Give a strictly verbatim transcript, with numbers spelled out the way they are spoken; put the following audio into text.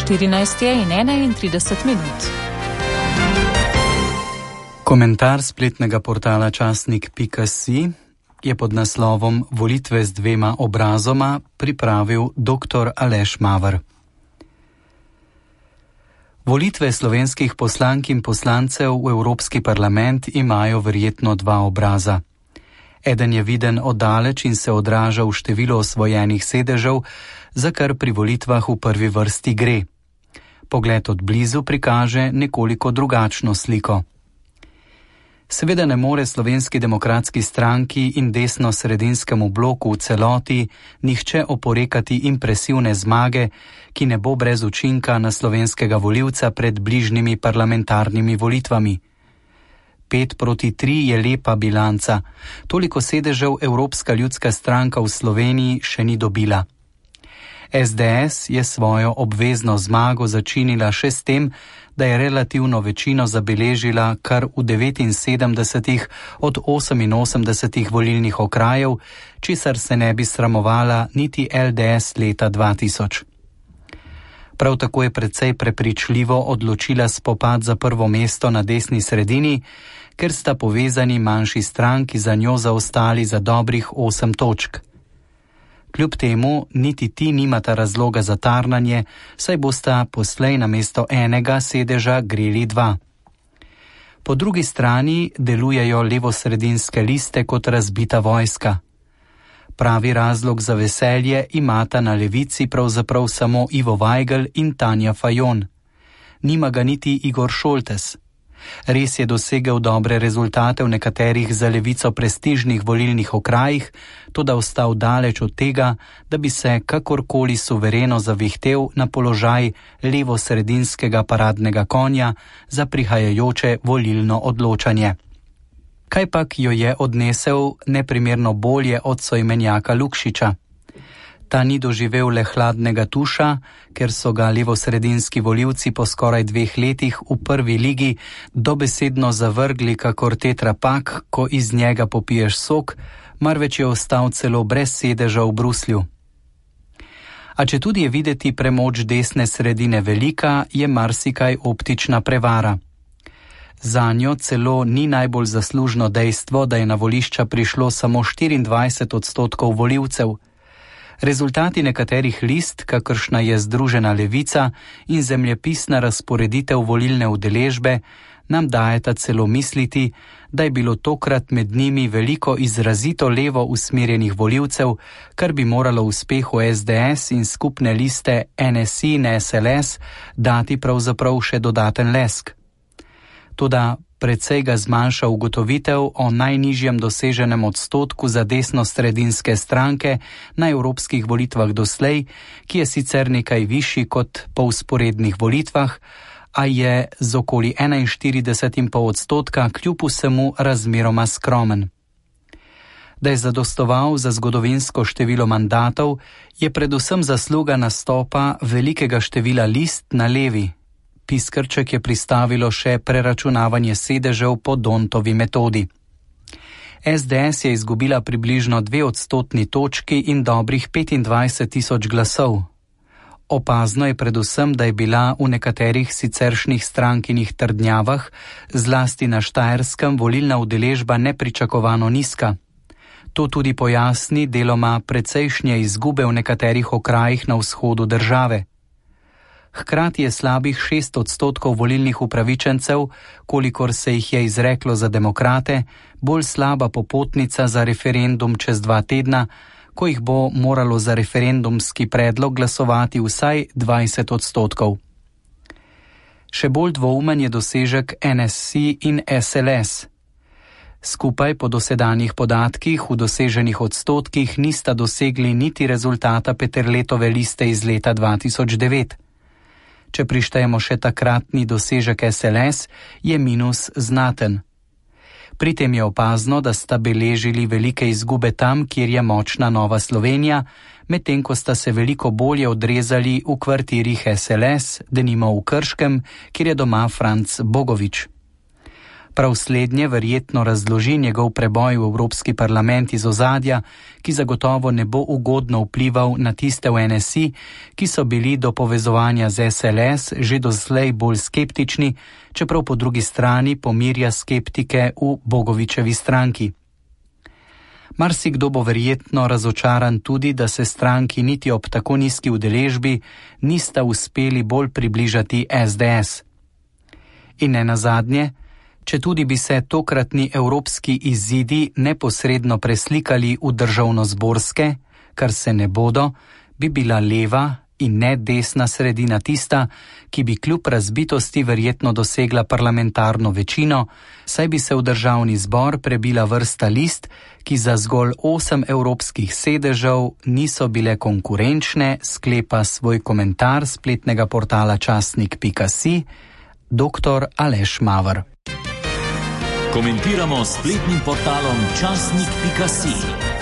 štirinajst je in enaintrideset minut. Komentar spletnega portala časnik pika si je pod naslovom Volitve z dvema obrazoma pripravil doktor Aleš Maver. Volitve slovenskih poslank in poslancev v Evropski parlament imajo verjetno dva obraza. Eden je viden oddaleč in se odraža v številu osvojenih sedežev, za kar pri volitvah v prvi vrsti gre. Pogled od blizu prikaže nekoliko drugačno sliko. Seveda ne more Slovenski demokratski stranki in desno-sredinskemu bloku v celoti nihče oporekati impresivne zmage, ki ne bo brez učinka na slovenskega volivca pred bližnjimi parlamentarnimi volitvami. Pet proti tri je lepa bilanca, toliko sedežev Evropska ljudska stranka v Sloveniji še ni dobila. es de es je svojo obvezno zmago začinila še s tem, da je relativno večino zabeležila kar v devetinsedemdesetih od oseminosemdesetih volilnih okrajev, česar se ne bi sramovala niti el de es leta dva tisoč. Prav tako je precej prepričljivo odločila spopad za prvo mesto na desni sredini, ker sta povezani manjši stranki za njo zaostali za dobrih osem točk. Kljub temu, niti ti nimata razloga za tarnanje, saj bosta poslej namesto enega sedeža greli dva. Po drugi strani delujejo levosredinske liste kot razbita vojska. Pravi razlog za veselje imata na levici pravzaprav samo Ivo Vajgl in Tanja Fajon. Nima ga niti Igor Šoltes. Res je dosegel dobre rezultate v nekaterih za levico prestižnih volilnih okrajih, toda ostal daleč od tega, da bi se kakorkoli suvereno zavihtel na položaj levo-sredinskega paradnega konja za prihajajoče volilno odločanje. Kaj pak jo je odnesel neprimerno bolje od soimenjaka Lukšiča? Ta ni doživel le hladnega tuša, ker so ga levosredinski volivci po skoraj dveh letih v prvi ligi dobesedno zavrgli kakor tetrapak, ko iz njega popiješ sok, marveč je ostal celo brez sedeža v Bruslju. A če tudi je videti premoč desne sredine velika, je marsikaj optična prevara. Zanjo celo ni najbolj zaslužno dejstvo, da je na volišča prišlo samo štiriindvajset odstotkov volivcev. Rezultati nekaterih list, kakršna je Združena levica in zemljepisna razporeditev volilne udeležbe, nam dajeta celo misliti, da je bilo tokrat med njimi veliko izrazito levo usmerjenih volivcev, kar bi moralo uspehu es de es in skupne liste en es i in es el es dati pravzaprav še dodaten lesk. Toda precej ga zmanjša ugotovitev o najnižjem doseženem odstotku za desno-sredinske stranke na evropskih volitvah doslej, ki je sicer nekaj višji kot po vzporednih volitvah, a je z okoli enainštirideset celih pet odstotka kljub vsemu razmeroma skromen. Da je zadostoval za zgodovinsko število mandatov, je predvsem zasluga nastopa velikega števila list na levi. Piskrček je pristavilo še preračunavanje sedežev po Dontovi metodi. es de es je izgubila približno dve odstotni točki in dobrih petindvajset tisoč glasov. Opazno je predvsem, da je bila v nekaterih siceršnjih strankinih trdnjavah, zlasti na Štajerskem, volilna udeležba nepričakovano nizka. To tudi pojasni deloma precejšnje izgube v nekaterih okrajih na vzhodu države. Hkrati je slabih šest odstotkov volilnih upravičencev, kolikor se jih je izreklo za demokrate, bolj slaba popotnica za referendum čez dva tedna, ko jih bo moralo za referendumski predlog glasovati vsaj dvajset odstotkov. Še bolj dvoumen je dosežek en es i in es el es. Skupaj po dosedanjih podatkih v doseženih odstotkih nista dosegli niti rezultata Peterletove liste iz leta dva tisoč devet. Če prištejemo še takratni dosežek es el es, je minus znaten. Pri tem je opazno, da sta beležili velike izgube tam, kjer je močna Nova Slovenija, medtem ko sta se veliko bolje odrezali v kvartirih es el es, denimo v Krškem, kjer je doma Franc Bogovič. Prav slednje verjetno razloži njegov preboj v Evropski parlament iz ozadja, ki zagotovo ne bo ugodno vplival na tiste v N S I, ki so bili do povezovanja z S L S že doslej bolj skeptični, čeprav po drugi strani pomirja skeptike v Bogovičevi stranki. Marsikdo bo verjetno razočaran tudi, da se stranki niti ob tako nizki udeležbi nista uspeli bolj približati S D S. In ne nazadnje, četudi bi se tokratni evropski izidi neposredno preslikali v državnozborske, kar se ne bodo, bi bila leva in ne desna sredina tista, ki bi kljub razbitosti verjetno dosegla parlamentarno večino, saj bi se v državni zbor prebila vrsta list, ki za zgolj osem evropskih sedežev niso bile konkurenčne, sklepa svoj komentar spletnega portala časnik pika si dr. Aleš Maver. Komentiramo spletnim portalom časnik pika si.